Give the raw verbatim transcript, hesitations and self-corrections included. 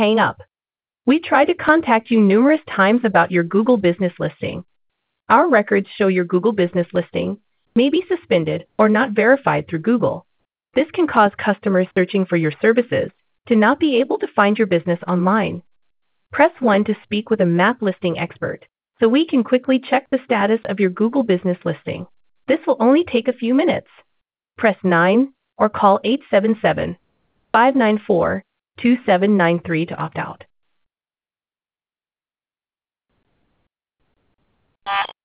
Hang up. We tried to contact you numerous times about your Google business listing. Our records show your Google business listing may be suspended or not verified through Google. This can cause customers searching for your services to not be able to find your business online. Press one to speak with a map listing expert so we can quickly check the status of your Google business listing. This will only take a few minutes. Press nine or call eight seven seven, five nine four, two seven nine three to opt out.